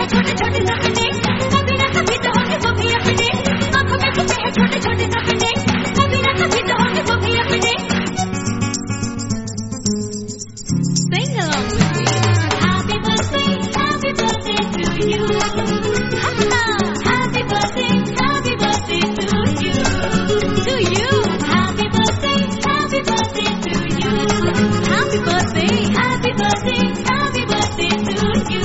हैं छोटे छोटे सपने, कभी ना कभी तो होंगे वो भी अपने। आंखों में छुपे हैं छोटे छोटे सपने, कभी ना कभी तो होंगे वो भी अपने। Sing along with me. Happy birthday to you. Happy birthday to you. To you. Happy birthday to you. Happy birthday to you.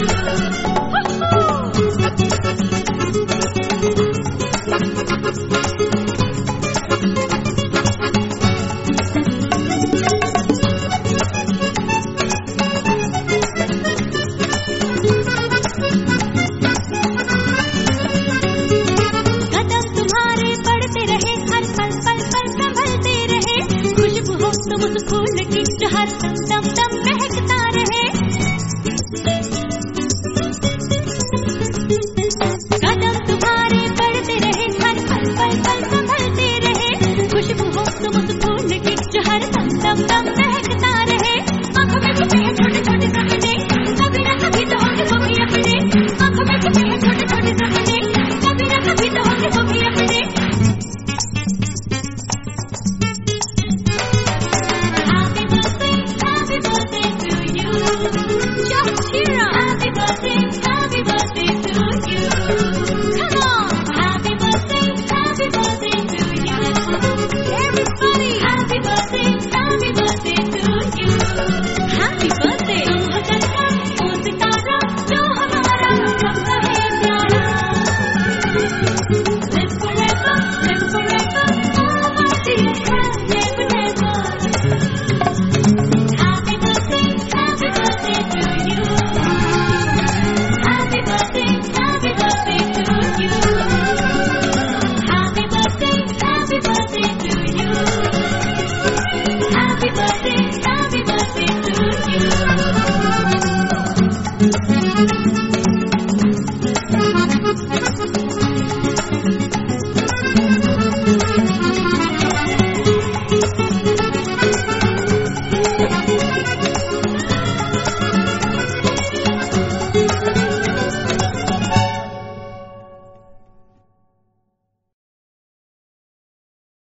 तुम उस फूल की जो हर